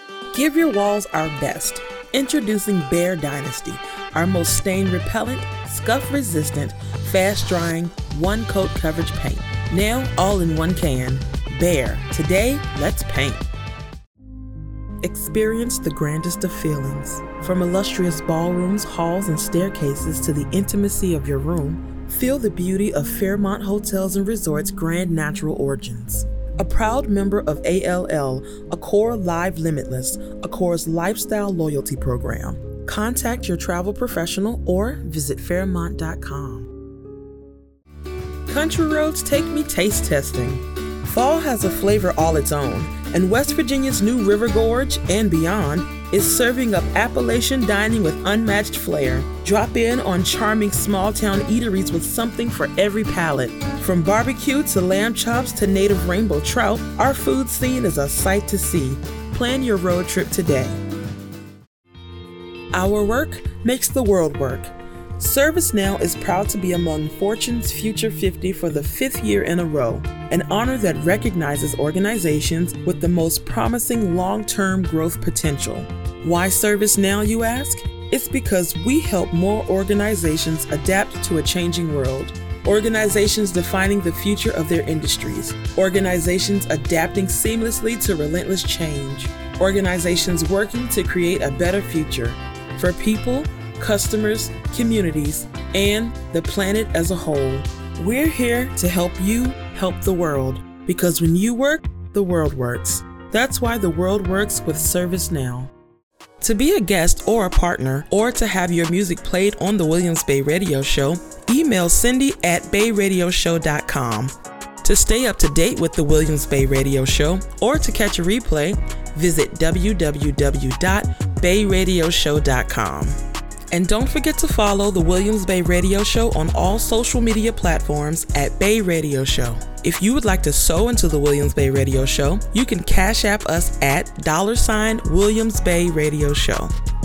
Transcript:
Give your walls our best. Introducing Behr Dynasty, our most stain repellent, scuff resistant, fast drying, one coat coverage paint. Now all in one can. Behr. Today, let's paint. Experience the grandest of feelings. From illustrious ballrooms, halls, and staircases to the intimacy of your room, feel the beauty of Fairmont Hotels and Resorts' Grand Natural Origins. A proud member of ALL, Accor Live Limitless, Accor's lifestyle loyalty program. Contact your travel professional or visit Fairmont.com. Country Roads Take Me taste testing. Fall has a flavor all its own, and West Virginia's new River Gorge and beyond is serving up Appalachian dining with unmatched flair. Drop in on charming small-town eateries with something for every palate. From barbecue to lamb chops to native rainbow trout, our food scene is a sight to see. Plan your road trip today. Our work makes the world work. ServiceNow is proud to be among Fortune's Future 50 for the 5th year in a row, an honor that recognizes organizations with the most promising long-term growth potential. Why ServiceNow, you ask? It's because we help more organizations adapt to a changing world. Organizations defining the future of their industries. Organizations adapting seamlessly to relentless change. Organizations working to create a better future for people, customers, communities, and the planet as a whole. We're here to help you help the world, because when you work, the world works. That's why the world works with ServiceNow. To be a guest or a partner, or to have your music played on the Williams Bay Radio Show, email Cindy@bayradioshow.com. To stay up to date with the Williams Bay Radio Show, or to catch a replay, visit www.bayradioshow.com. And don't forget to follow the Williams Bay Radio Show on all social media platforms at Bay Radio Show. If you would like to sew into the Williams Bay Radio Show, you can Cash App us at $Williams Bay Radio Show.